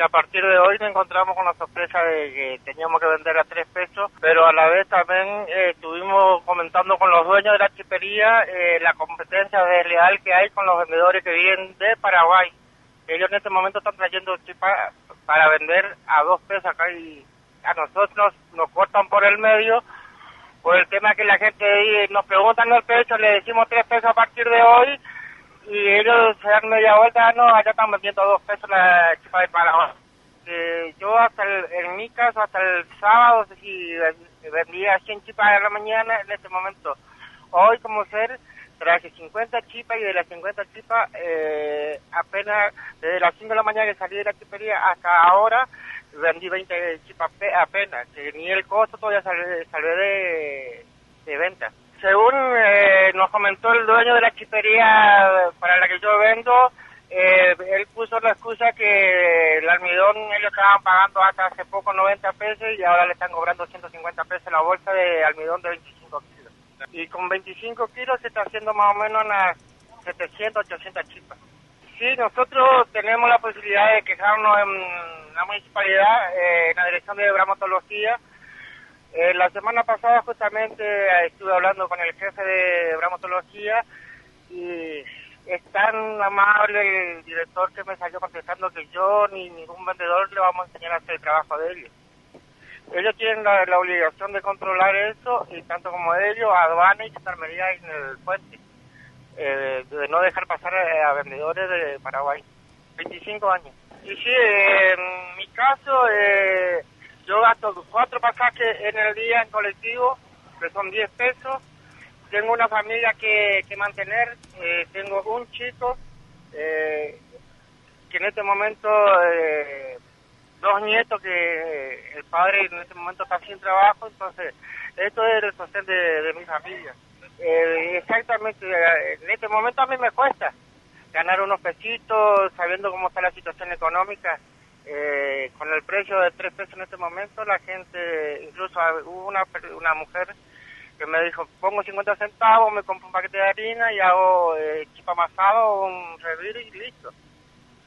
a partir de hoy nos encontramos con la sorpresa de que teníamos que vender a 3 pesos, pero a la vez también estuvimos comentando con los dueños de la chipería la competencia desleal que hay con los vendedores que vienen de Paraguay. Ellos en este momento están trayendo chipas para vender a 2 pesos acá y a nosotros nos cortan por el medio. Por el tema que la gente nos preguntan el precio, le decimos 3 pesos a partir de hoy y ellos se dan media vuelta, no, allá están vendiendo a 2 pesos la chipa de Paraguay. Yo en mi caso, hasta el sábado, si vendía 100 chipas a la mañana, en este momento, hoy como ser, traje 50 chipas y de las 50 chipas, apenas desde las 5 de la mañana que salí de la chipería hasta ahora, vendí 20 chipas apenas, que ni el costo todavía salvé de venta. Según nos comentó el dueño de la chipería para la que yo vendo, él puso la excusa que el almidón ellos estaban pagando hasta hace poco 90 pesos y ahora le están cobrando 150 pesos la bolsa de almidón de 25 kilos. Y con 25 kilos se está haciendo más o menos unas 700, 800 chipas. Sí, nosotros tenemos la posibilidad de quejarnos en la municipalidad, en la dirección de bromatología. La semana pasada justamente estuve hablando con el jefe de bromatología y es tan amable el director que me salió contestando que yo ni ningún vendedor le vamos a enseñar a hacer el trabajo de ellos. Ellos tienen la obligación de controlar eso y tanto como ellos, aduana y gendarmería en el puente. De no dejar pasar a vendedores de Paraguay. 25 años. Y sí, en mi caso, yo gasto 4 pasajes en el día en colectivo, que son 10 pesos. Tengo una familia que mantener, tengo un chico que en este momento, 2 nietos que el padre en este momento está sin trabajo, entonces esto es el sostén de mi familia. Exactamente, en este momento a mí me cuesta ganar unos pesitos, sabiendo cómo está la situación económica, con el precio de 3 pesos en este momento, la gente, incluso hubo una mujer que me dijo, pongo 50 centavos, me compro un paquete de harina y hago chipa amasado o un revir y listo.